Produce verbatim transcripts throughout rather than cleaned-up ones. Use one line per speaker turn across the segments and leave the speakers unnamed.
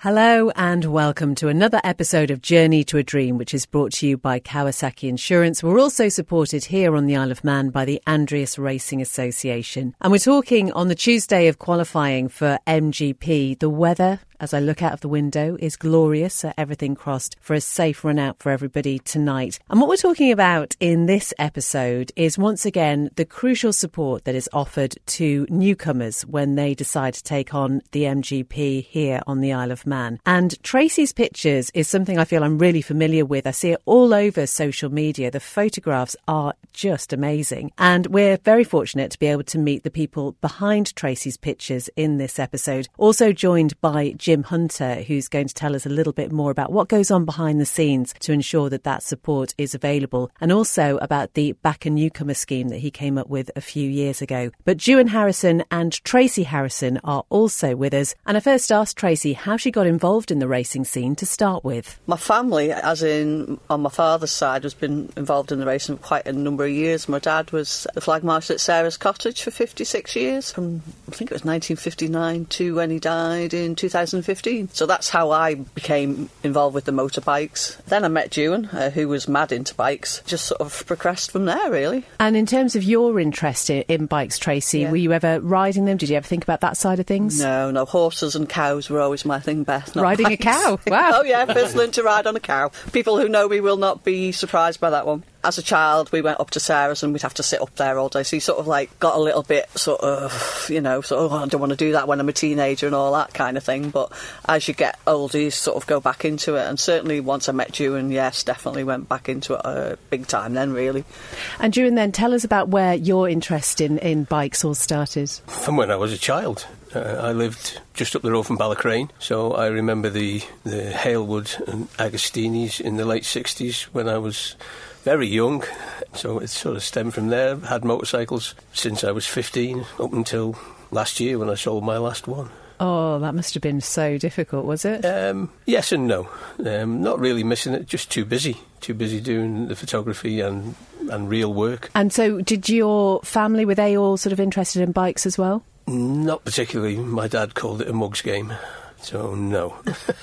Hello and welcome to another episode of Journey to a Dream, which is brought to you by Kawasaki Insurance. We're also supported here on the Isle of Man by the Andreas Racing Association. And we're talking on the Tuesday of qualifying for M G P. The weather, as I look out of the window, is glorious, so everything crossed for a safe run out for everybody tonight. And what we're talking about in this episode is once again the crucial support that is offered to newcomers when they decide to take on the M G P here on the Isle of Man. And Tracy's Pictures is something I feel I'm really familiar with. I see it all over social media. The photographs are just amazing. And we're very fortunate to be able to meet the people behind Tracy's Pictures in this episode. Also joined by Jim Hunter, who's going to tell us a little bit more about what goes on behind the scenes to ensure that that support is available, and also about the Back a Newcomer scheme that he came up with a few years ago. But Juan Harrison and Tracy Harrison are also with us. And I first asked Tracy how she got involved in the racing scene to start with.
My family, as in on my father's side, has been involved in the racing for quite a number of years. My dad was the flag marshal at Sarah's Cottage for fifty-six years, from I think it was nineteen fifty-nine to when he died in two thousand fifteen. So that's how I became involved with the motorbikes. Then I met Juan, uh, who was mad into bikes. Just sort of progressed from there, really.
And in terms of your interest in, in bikes, Tracy, yeah. were you ever riding them? Did you ever think about that side of things?
No, no. Horses and cows were always my thing, Beth.
Riding
bikes.
A cow? Wow.
Oh, yeah, first learned to ride on a cow. People who know me will not be surprised by that one. As a child, we went up to Sarah's and we'd have to sit up there all day. So you sort of like got a little bit sort of, you know, sort of, oh, I don't want to do that when I'm a teenager and all that kind of thing. But as you get older, you sort of go back into it. And certainly once I met you, and yes, definitely went back into it uh, big time then, really.
And Juan, then tell us about where your interest in, in bikes all started.
From when I was a child. Uh, I lived just up the road from Ballacrane, so I remember the, the Halewood and Agostini's in the late sixties when I was very young, so it sort of stemmed from there. I've had motorcycles since I was fifteen, up until last year when I sold my last one.
Oh, that must have been so difficult, was it?
Um, yes and no. Um, not really missing it, just too busy. Too busy doing the photography and, and real work.
And so did your family, were they all sort of interested in bikes as well?
Not particularly. My dad called it a mugs game. So, no.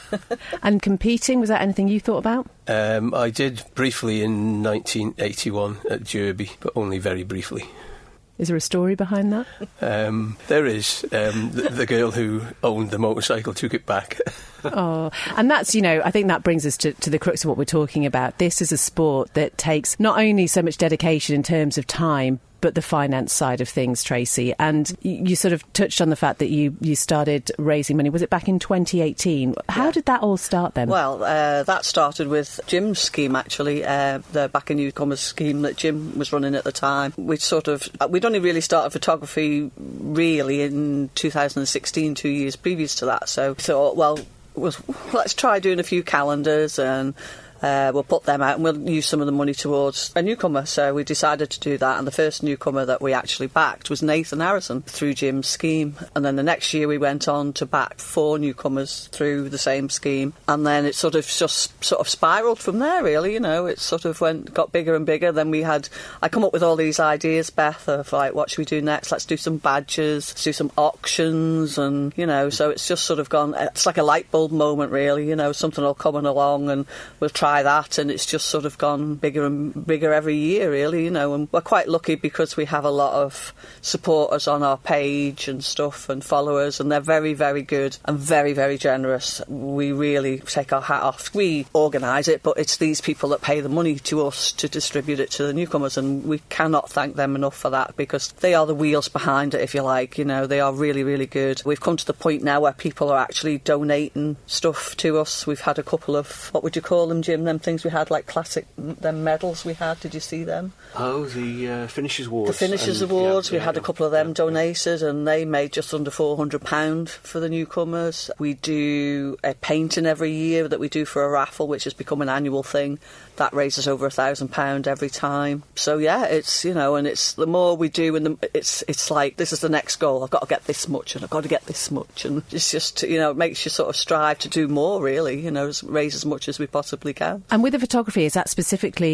And competing, was that anything you thought about?
Um, I did briefly in nineteen eighty-one at Derby, but only very briefly.
Is there a story behind that?
Um, there is. Um, the, the girl who owned the motorcycle took it back.
Oh, and that's, you know, I think that brings us to, to the crux of what we're talking about. This is a sport that takes not only so much dedication in terms of time, but the finance side of things, Tracy. And you, you sort of touched on the fact that you, you started raising money. Was it back in twenty eighteen? How yeah. did that all start then?
Well, uh, that started with Jim's scheme, actually, uh, the Back a Newcomers scheme that Jim was running at the time. We'd sort of, we'd only really started photography really in two thousand sixteen, two years previous to that. So we thought, well, was, let's try doing a few calendars and Uh, we'll put them out and we'll use some of the money towards a newcomer. So we decided to do that, and the first newcomer that we actually backed was Nathan Harrison through Jim's scheme. And then the next year we went on to back four newcomers through the same scheme, and then it sort of just sort of spiralled from there, really. You know, it sort of went got bigger and bigger. Then we had I come up with all these ideas, Beth, of like, what should we do next? Let's do some badges, let's do some auctions, and you know, so it's just sort of gone. It's like a light bulb moment, really. You know, something will come along and we'll try that, and it's just sort of gone bigger and bigger every year, really, you know. And we're quite lucky because we have a lot of supporters on our page and stuff, and followers, and they're very, very good and very, very generous. We really take our hat off. We organise it, but it's these people that pay the money to us to distribute it to the newcomers, and we cannot thank them enough for that, because they are the wheels behind it, if you like. You know, they are really, really good. We've come to the point now where people are actually donating stuff to us. We've had a couple of, what would you call them, Jim? Them things we had, like classic, them medals we had. Did you see them?
Oh, the uh, Finishers Awards.
The Finishers
and,
Awards.
Yeah,
we
yeah,
had a couple of them yeah, donated, and they made just under four hundred pounds for the newcomers. We do a painting every year that we do for a raffle, which has become an annual thing. That raises over a thousand pound every time. So yeah, it's, you know, and it's the more we do, and the, it's it's like, this is the next goal. I've got to get this much, and I've got to get this much, and it's just, you know, it makes you sort of strive to do more, really. You know, raise as much as we possibly can.
And with the photography, is that specifically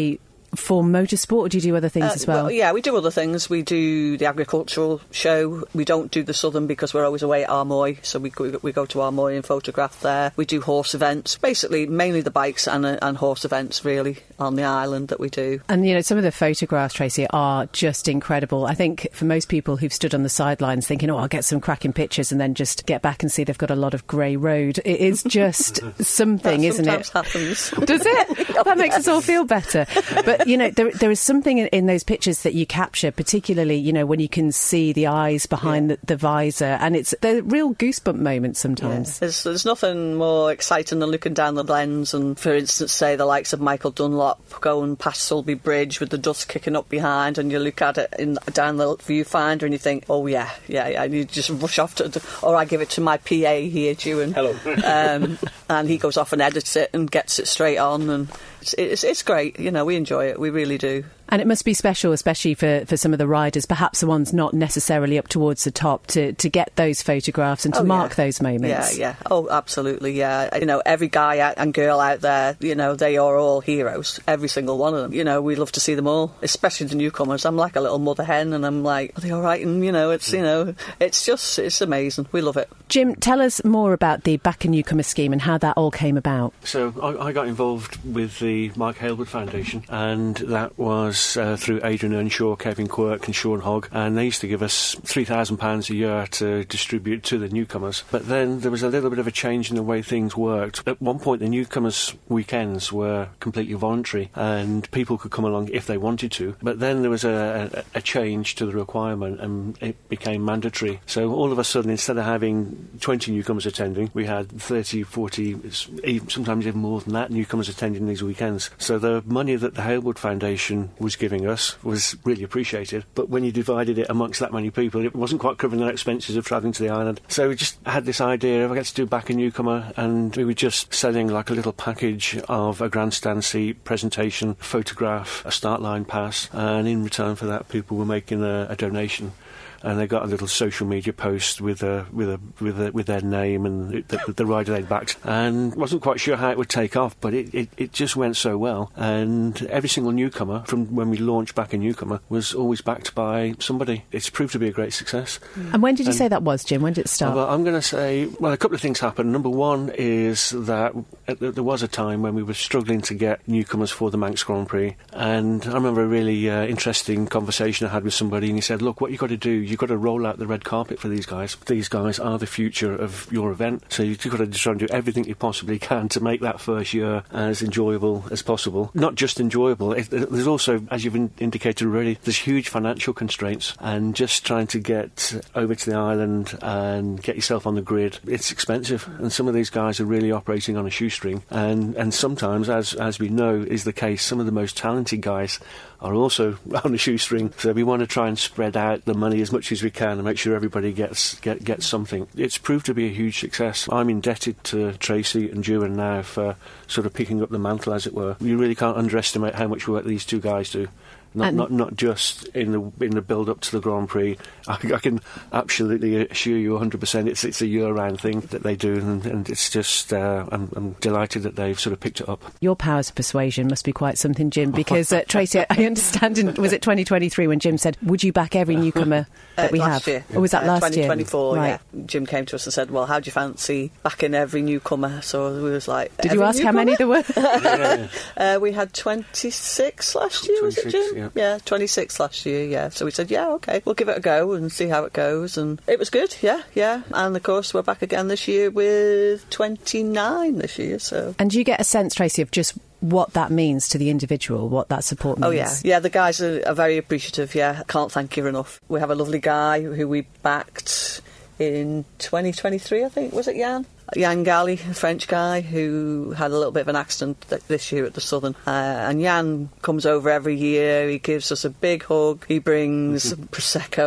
for motorsport, or do you do other things
Uh,
as well?
well? Yeah, we do other things. We do the agricultural show. We don't do the Southern because we're always away at Armoy, so we go, we go to Armoy and photograph there. We do horse events, basically mainly the bikes and, uh, and horse events really on the island that we do.
And, you know, some of the photographs, Tracy, are just incredible. I think for most people who've stood on the sidelines thinking, oh, I'll get some cracking pictures and then just get back and see they've got a lot of grey road, it is just something,
that
isn't it?
Sometimes happens.
Does it?
Oh,
That makes
yeah.
us all feel better. But, you know, there, there is something in, in those pictures that you capture, particularly, you know, when you can see the eyes behind
Yeah.
the, the visor, and it's they're real goosebump moments sometimes.
Yeah. There's, there's nothing more exciting than looking down the lens and, for instance, say the likes of Michael Dunlop going past Sulby Bridge with the dust kicking up behind, and you look at it in, down the viewfinder and you think, oh yeah, yeah, yeah, and you just rush off to, or I give it to my P A here, Ewan.
Hello.
um, and he goes off and edits it and gets it straight on, and it's, it's, it's great. You know, we enjoy it, we really do.
And it must be special, especially for, for some of the riders, perhaps the ones not necessarily up towards the top, to, to get those photographs and to
Oh,
mark
yeah.
those moments.
Yeah, yeah. Oh, absolutely, yeah. You know, every guy out and girl out there, you know, they are all heroes. Every single one of them. You know, we love to see them all, especially the newcomers. I'm like a little mother hen, and I'm like, are they all right? And, you know, it's, you know, it's just, it's amazing. We love it.
Jim, tell us more about the Back a Newcomer scheme and how that all came about.
So I, I got involved with the Mike Hailwood Foundation, and that was uh, through Adrian Earnshaw, Kevin Quirk and Sean Hogg, and they used to give us three thousand pounds a year to distribute to the newcomers. But then there was a little bit of a change in the way things worked. At one point the newcomers' weekends were completely voluntary and people could come along if they wanted to, but then there was a, a, a change to the requirement and it became mandatory. So all of a sudden, instead of having twenty newcomers attending, we had thirty, forty, even- sometimes even more than that, newcomers attending these weekends. So the money that the Hailwood Foundation was giving us was really appreciated, but when you divided it amongst that many people, it wasn't quite covering their expenses of travelling to the island. So we just had this idea of, I get to do Back a Newcomer, and we were just selling like a little package of a grandstand seat, presentation, photograph, a start line pass, and in return for that people were making a, a donation. And they got a little social media post with a with a with a, with their name and the, the rider they'd backed, and wasn't quite sure how it would take off, but it, it, it just went so well. And every single newcomer from when we launched Back a Newcomer was always backed by somebody. It's proved to be a great success.
And when did you
And-
say that was, Jim? When did it start?
Well, I'm going to say, well, a couple of things happened. Number one is that uh, there was a time when we were struggling to get newcomers for the Manx Grand Prix, and I remember a really uh, interesting conversation I had with somebody, and he said, look, what you've got to do, you've got to roll out the red carpet for these guys. These guys are the future of your event, so you've got to try and do everything you possibly can to make that first year as enjoyable as possible. Not just enjoyable, it, there's also, as you've in- indicated already, there's huge financial constraints, and just trying to get over to the island and get yourself on the grid, it's expensive, and some of these guys are really operating on a shoestring, and, and sometimes, as, as we know is the case, some of the most talented guys are also on a shoestring, so we want to try and spread out the money as much as we can and make sure everybody gets get, gets something. It's proved to be a huge success. I'm indebted to Tracy and Ewan now for sort of picking up the mantle, as it were. You really can't underestimate how much work these two guys do. Not,
And-
not not just in the in the build up to the Grand Prix. I, I can absolutely assure you one hundred percent it's it's a year round thing that they do, and, and it's just uh, I'm, I'm delighted that they've sort of picked it up.
Your powers of persuasion must be quite something, Jim, because uh, Tracy, I understand, in, was it twenty twenty-three when Jim said, would you back every newcomer that
Uh,
we
last
have?
year.
Or was that
Uh,
last
twenty
year?
twenty-four,
Right.
yeah. Jim came to us and said, well, how do you fancy backing every newcomer? So we was like...
Did you
every
ask how many
newcomer?
there were?
Yeah.
Uh, we had twenty-six last year, was it,
twenty-six,
Jim?
yeah.
twenty-six last year, yeah. So we said, yeah, OK, we'll give it a go and see how it goes. And it was good, yeah, yeah. And, of course, we're back again this year with twenty-nine this year, so...
And do you get a sense, Tracy, of just what that means to the individual, what that support means?
Oh, yeah. Yeah, the guys are, are very appreciative, yeah. Can't thank you enough. We have a lovely guy who we backed in twenty twenty-three, I think. Was it Jan? Jan Gali, a French guy who had a little bit of an accident th- this year at the Southern. Uh, and Jan comes over every year. He gives us a big hug. He brings Prosecco.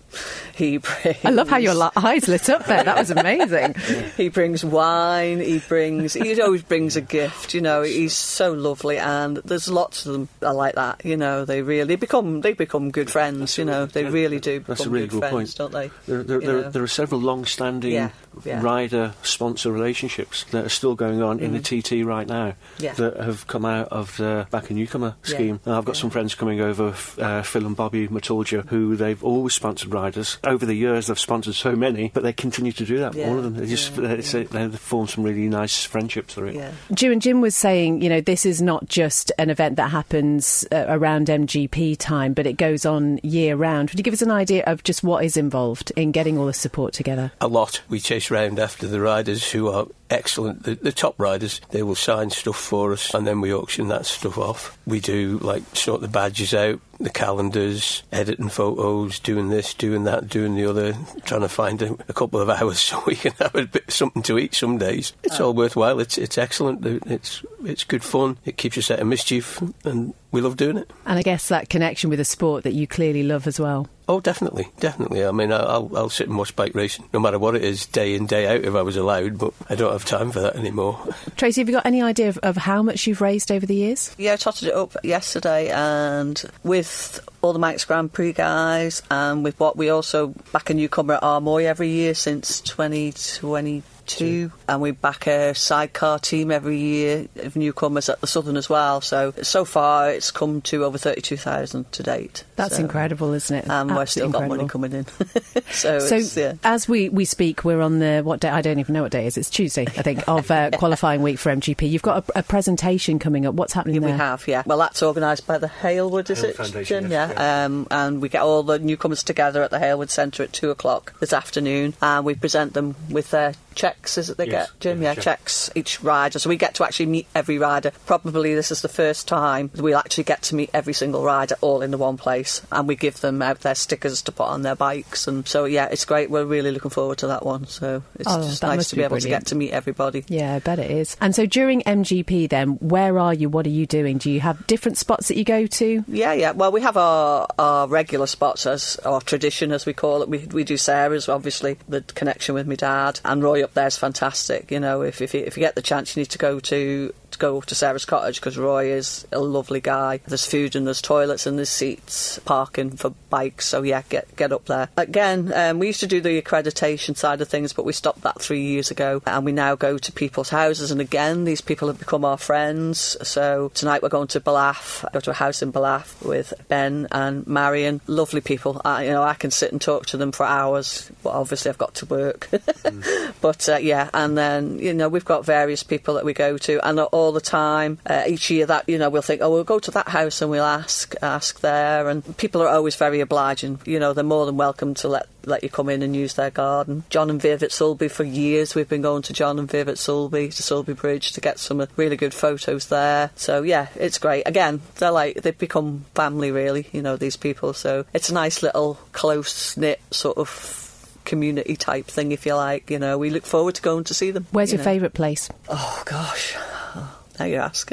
He brings...
I love how your li- eyes lit up there. That was amazing.
He brings wine. He brings... He always brings a gift, you know. He's so lovely, and there's lots of them are like that, you know. They really become... They become good friends, you know. They really do become
That's a really
good,
good
friends,
point.
don't they?
There, there, there, there are several long-standing
Yeah, yeah.
rider-sponsor relationships that are still going on mm. in the T T right now
Yeah.
that have come out of the Back a Newcomer scheme.
Yeah.
And I've got
yeah.
some friends coming over, uh, Phil and Bobby Matulja, who they've always sponsored riders. Over the years, they've sponsored so many, but they continue to do that.
Yeah.
All of them. They just
Yeah.
it's a, they've formed some really nice friendships through it.
Yeah.
Jim and Jim was saying, you know, this is not just an event that happens uh, around M G P time, but it goes on year round. Would you give us an idea of just what is involved in getting all the support together?
A lot. We chase round after the riders who are excellent. The, the top riders, they will sign stuff for us, and then we auction that stuff off. We do, like, sort the badges out, the calendars, editing photos, doing this, doing that, doing the other, trying to find a, a couple of hours so we can have a bit something to eat some days. It's oh. all worthwhile. It's it's excellent. It's it's good fun. It keeps us out of mischief, and we love doing it.
And I guess that connection with a sport that you clearly love as well.
Oh, definitely, definitely. I mean, I'll I'll sit and watch bike racing, no matter what it is, day in, day out, if I was allowed, but I don't have time for that anymore.
Tracy, have you got any idea of, of how much you've raised over the years?
Yeah, I totted it up yesterday, and with all the Manx Grand Prix guys, and with what we also back a newcomer at Armoy every year since twenty twenty-two, and we back a sidecar team every year of newcomers at the Southern as well. So so far it's come to over thirty-two thousand to date.
That's
so,
incredible, isn't it?
And we've still got money coming in. so
so
it's, yeah.
as we, we speak, we're on the, what day? I don't even know what day it is. It's Tuesday, I think, of uh, qualifying week for M G P. You've got a, a presentation coming up. What's happening
yeah,
there?
We have, yeah. Well, that's organised by the Halewood, is
Hale
it,
Foundation,
Jim?
yes,
Yeah.
yeah.
Um, and we get all the newcomers together at the Halewood Centre at two o'clock this afternoon, and we present them with their checks, is it they
Yes,
get, Jim?
yeah,
Yeah,
check.
checks each rider. So we get to actually meet every rider. Probably this is the first time we'll actually get to meet every single rider all in the one place, and we give them out their stickers to put on their bikes. And so, yeah, it's great. We're really looking forward to that one. So it's
Oh,
just
that
nice
must
to
be
be able
brilliant.
to get to meet everybody.
Yeah, I bet it is. And so during M G P then, where are you? What are you doing? Do you have different spots that you go to?
Yeah, yeah. Well, we have our, our regular spots, as our tradition, as we call it. We we do Sarah's, obviously, the connection with my dad. And Roy up there is fantastic. You know, if if you, if you get the chance, you need to go to to go to Sarah's Cottage, because Roy is a lovely guy. There's food and there's toilets and there's seats, parking for bikes. So, yeah, get get up there. Again, um, we used to do the accreditation side of things, but we stopped that three years ago. And we now go to people's houses. And again, these people have become our friends. So tonight we're going to Ballaugh, go to a house in Ballaugh with Ben and Marion. Lovely people. I, you know, I can sit and talk to them for hours, but obviously I've got to work. mm. But, uh, yeah, and then, you know, we've got various people that we go to, and all the time, uh, each year that, you know, we'll think, oh, we'll go to that house and we'll ask, ask there, and people are always very obliging. You know, they're more than welcome to let let you come in and use their garden. John and Viv at Sulby, for years we've been going to John and Viv at Sulby, to Sulby Bridge, to get some really good photos there. So yeah, it's great. Again, they're like, they've become family really, you know, these people. So it's a nice little close-knit sort of community type thing, if you like. You know, we look forward to going to see them.
Where's
you
your
know.
favourite place?
Oh gosh, now you're asking.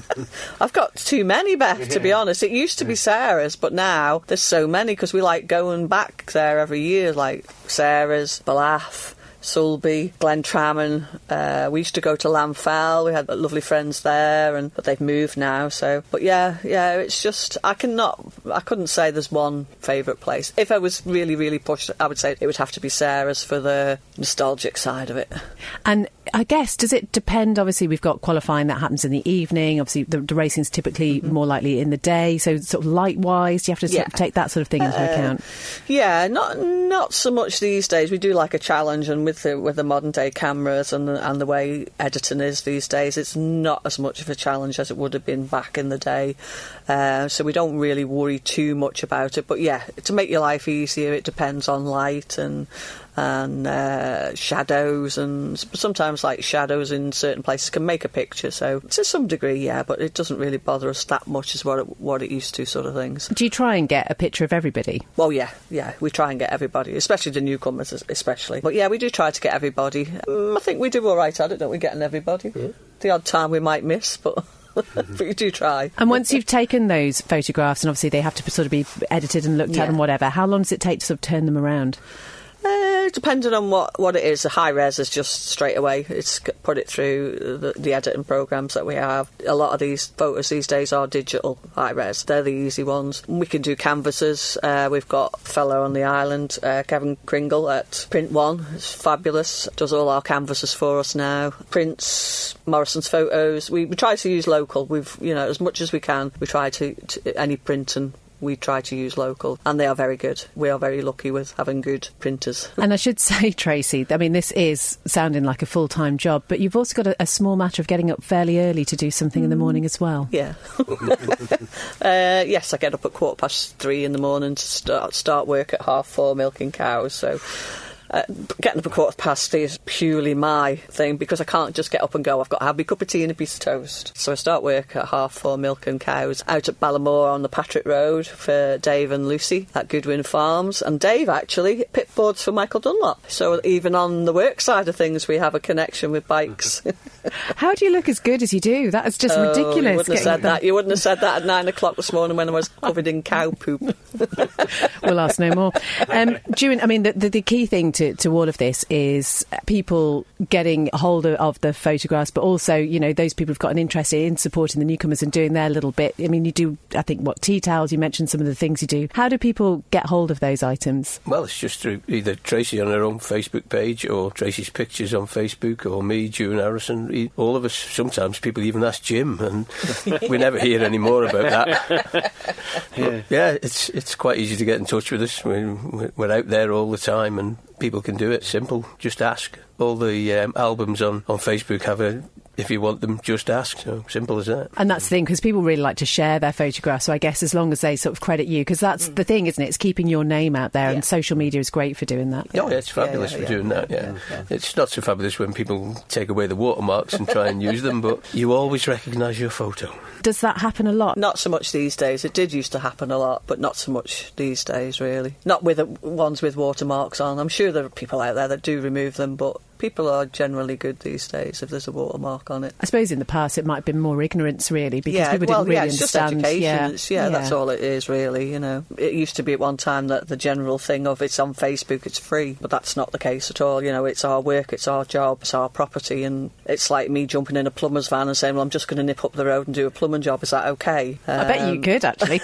I've got too many, Beth, to be honest. It used to be Sarah's, but now there's so many, because we like going back there every year, like Sarah's, Ballaugh, Sulby, Glentrammon. Uh, we used to go to Lamfell. We had lovely friends there, and but they've moved now. So, but yeah, yeah, it's just I cannot, I couldn't say there's one favourite place. If I was really, really pushed, I would say it would have to be Sarah's for the nostalgic side of it.
And I guess, does it depend? Obviously, we've got qualifying that happens in the evening. Obviously, the, the racing's typically mm-hmm. more likely in the day. So, sort of light-wise, do you have to
yeah.
sort of take that sort of thing into
uh,
account?
Yeah, not not so much these days. We do like a challenge, and with the with the modern day cameras and the, and the way editing is these days, it's not as much of a challenge as it would have been back in the day. Uh, so we don't really worry too much about it. But yeah, to make your life easier, it depends on light and. and uh, shadows, and sometimes like shadows in certain places can make a picture, so to some degree, yeah, but it doesn't really bother us that much as what it, what it used to, sort of things.
Do you try and get a picture of everybody?
Well, yeah, yeah, we try and get everybody, especially the newcomers, especially. But yeah, we do try to get everybody. Um, I think we do all right at it, don't we, getting everybody? Yeah. The odd time we might miss, but... but you do try.
And once you've taken those photographs, and obviously they have to sort of be edited and looked
Yeah.
at and whatever, how long does it take to sort of turn them around?
Uh, depending on what, what it is, the high res is just straight away. It's c- put it through the, the editing programs that we have. A lot of these photos these days are digital high res. They're the easy ones. We can do canvases. Uh, we've got a fellow on the island, uh, Kevin Kringle at Print One. It's fabulous. Does all our canvases for us now. Prints Morrison's photos. We, we try to use local. We've you know as much as we can. We try to, to any print and. We try to use local, and they are very good. We are very lucky with having good printers.
And I should say, Tracy, I mean, this is sounding like a full-time job, but you've also got a, a small matter of getting up fairly early to do something mm. in the morning as well.
Yeah. uh, yes, I get up at quarter past three in the morning to start, start work at half four milking cows, so... Uh, getting up at quarter past is purely my thing because I can't just get up and go. I've got to have my cup of tea and a piece of toast. So I start work at half four milking cows out at Ballamore on the Patrick Road for Dave and Lucy at Goodwin Farms. And Dave actually pit boards for Michael Dunlop. So even on the work side of things, we have a connection with bikes.
How do you look as good as you do? That is just
oh,
ridiculous.
You wouldn't have said that. You wouldn't have said that at nine o'clock this morning when I was covered in cow poop.
We'll ask no more. Um, June, I mean, the, the, the key thing to, to all of this is people getting hold of, of the photographs, but also, you know, those people who've got an interest in supporting the newcomers and doing their little bit. I mean, you do, I think, what, tea towels, you mentioned some of the things you do. How do people get hold of those items?
Well, it's just through either Tracy on her own Facebook page or Tracy's pictures on Facebook or me, June Harrison. All of us, sometimes people even ask Jim, and we never hear any more about that. yeah. yeah, it's it's quite easy to get in touch with us. We're, we're out there all the time, and people can do it. Simple. Just ask. All the um, albums on, on Facebook have a, if you want them, just ask. So simple as that.
And that's the thing, because people really like to share their photographs. So I guess as long as they sort of credit you, because that's mm. the thing, isn't it? It's keeping your name out there, yeah. and social media is great for doing that.
Oh, yeah, it's fabulous yeah, yeah, for yeah, doing yeah, that, yeah. Yeah, yeah. It's not so fabulous when people take away the watermarks and try and use them, but you always recognise your photo.
Does that happen a lot?
Not so much these days. It did used to happen a lot, but not so much these days, really. Not with the ones with watermarks on. I'm sure there are people out there that do remove them, but people are generally good these days if there's a watermark on it.
I suppose in the past it might have been more ignorance, really, because
yeah,
people
well,
didn't really
yeah, it's
understand.
Just education.
Yeah.
It's, yeah, yeah, that's all it is, really, you know. It used to be at one time that the general thing of it's on Facebook, it's free, but that's not the case at all. You know, it's our work, it's our job, it's our property, and it's like me jumping in a plumber's van and saying, well, I'm just going to nip up the road and do a plumbing job. Is that okay? Um,
I bet you could, actually.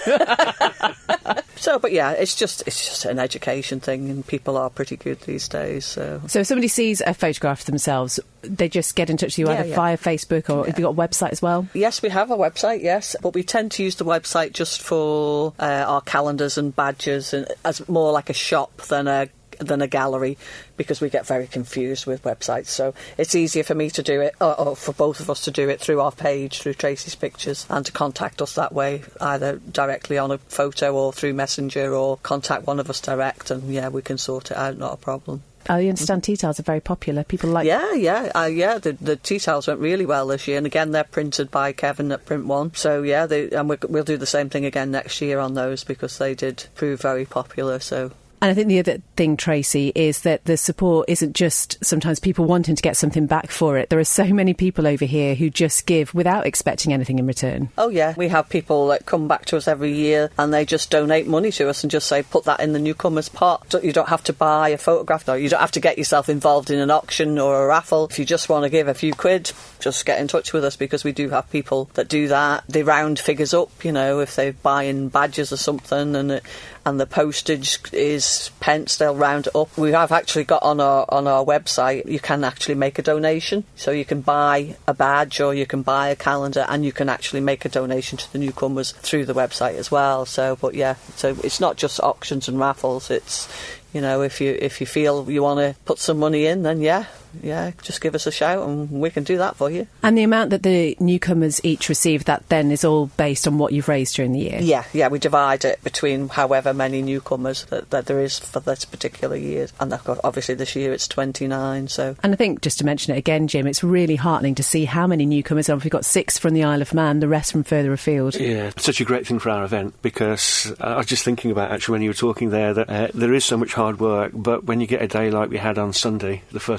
So, but yeah, it's just it's just an education thing, and people are pretty good these days. So,
so if somebody sees a photograph of themselves, they just get in touch with you
yeah,
either
yeah.
via Facebook or
yeah.
have you got a website as well?
Yes, we have a website, yes, but we tend to use the website just for uh, our calendars and badges, and as more like a shop than a than a gallery, because we get very confused with websites. So it's easier for me to do it, or, or for both of us to do it through our page, through Tracy's pictures, and to contact us that way, either directly on a photo or through Messenger, or contact one of us direct, and yeah, we can sort it out, not a problem.
I understand tea towels are very popular. People like...
Yeah, yeah, uh, yeah. The, the tea towels went really well this year, and again, they're printed by Kevin at Print One. So yeah, they, and we, we'll do the same thing again next year on those, because they did prove very popular. So.
And I think the other thing, Tracy, is that the support isn't just sometimes people wanting to get something back for it. There are so many people over here who just give without expecting anything in return.
Oh, yeah. We have people that come back to us every year and they just donate money to us and just say, put that in the newcomer's pot. You don't have to buy a photograph, or you don't have to get yourself involved in an auction or a raffle. If you just want to give a few quid, just get in touch with us, because we do have people that do that. They round figures up, you know, if they're buying badges or something, and it, and the postage is pence, they'll round it up. We have actually got on our on our website, you can actually make a donation. So you can buy a badge or you can buy a calendar, and you can actually make a donation to the newcomers through the website as well. So, but yeah, so it's not just auctions and raffles. It's, you know, if you if you feel you want to put some money in, then yeah, yeah, just give us a shout and we can do that for you.
And the amount that the newcomers each receive, that then is all based on what you've raised during the year?
Yeah, yeah, we divide it between however many newcomers that, that there is for this particular year. And obviously this year it's twenty-nine, so...
And I think, just to mention it again, Jim, it's really heartening to see how many newcomers. We've got six from the Isle of Man, the rest from further afield.
Yeah, such a great thing for our event, because uh, I was just thinking about, actually, when you were talking there, that uh, there is so much hard work, but when you get a day like we had on Sunday, the first practice,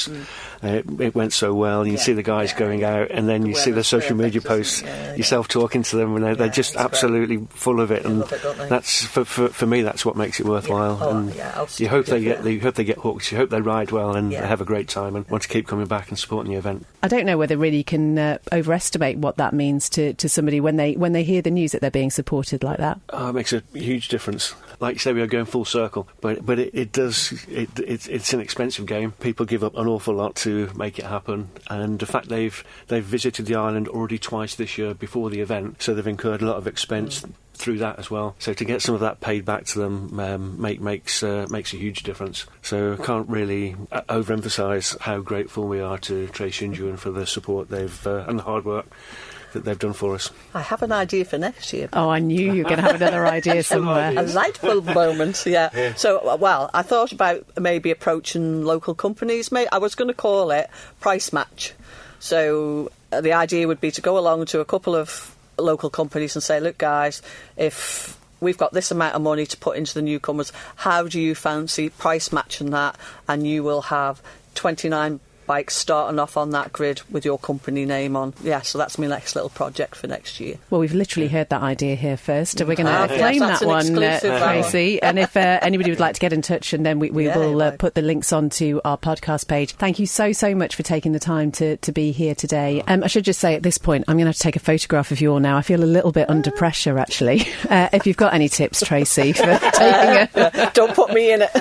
because mm. uh, it went so well. You yeah, see the guys yeah, going yeah. out, and then you see the social media posts, yeah, yourself yeah. talking to them, and they're, they're yeah, just absolutely great. full of it. And it, that's for, for for me, that's what makes it worthwhile. Yeah. Oh, and yeah, you hope they get you hope they get hooked. You hope they ride well and yeah. have a great time and want to keep coming back and supporting the event.
I don't know whether really you can uh, overestimate what that means to, to somebody when they when they hear the news that they're being supported like that.
Oh, it makes a huge difference. Like you say, we are going full circle, but but it, it does. It, it, it's an expensive game. People give up an awful lot to make it happen, and the fact they've they've visited the island already twice this year before the event, so they've incurred a lot of expense. Mm. through that as well. So to get some of that paid back to them um, make, makes uh, makes a huge difference. So I can't really uh, overemphasise how grateful we are to Tracy and Ewan for the support they've uh, and the hard work that they've done for us.
I have an idea for next year.
Oh, I knew you were going to have another idea somewhere.
A light bulb moment, yeah. yeah. So, well, I thought about maybe approaching local companies. I was going to call it Price Match. So uh, the idea would be to go along to a couple of local companies and say, look, guys, if we've got this amount of money to put into the newcomers, how do you fancy price matching that? And you will have twenty-nine bikes starting off on that grid with your company name on. Yeah, so that's my next little project for next year.
Well, we've literally heard that idea here first. We're going to ah, claim yes, that one, uh, Tracy. And if uh, anybody would like to get in touch, and then we, we yeah, will uh, put the links onto our podcast page. Thank you so, so much for taking the time to, to be here today. Um, I should just say at this point, I'm going to have to take a photograph of you all now. I feel a little bit under pressure, actually. Uh, if you've got any tips, Tracy, for taking a...
Don't put me in it.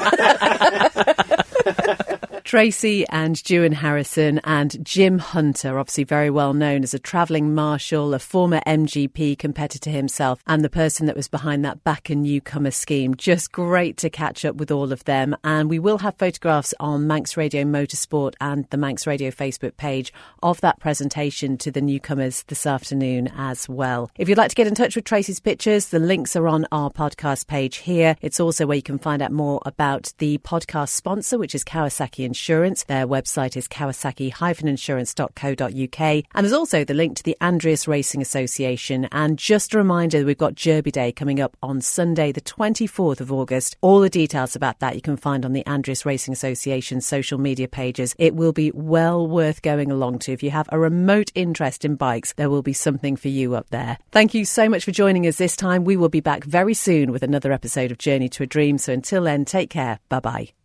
Tracy and Ewan Harrison and Jim Hunter, obviously very well known as a travelling marshal, a former M G P competitor himself, and the person that was behind that Back and Newcomer scheme. Just great to catch up with all of them. And we will have photographs on Manx Radio Motorsport and the Manx Radio Facebook page of that presentation to the newcomers this afternoon as well. If you'd like to get in touch with Tracy's pictures, the links are on our podcast page here. It's also where you can find out more about the podcast sponsor, which is Kawasaki Insurance. Their website is kawasaki dash insurance dot co dot uk. And there's also the link to the Andreas Racing Association. And just a reminder, we've got Derby Day coming up on Sunday, the twenty-fourth of August. All the details about that you can find on the Andreas Racing Association social media pages. It will be well worth going along to. If you have a remote interest in bikes, there will be something for you up there. Thank you so much for joining us this time. We will be back very soon with another episode of Journey to a Dream. So until then, take care. Bye-bye.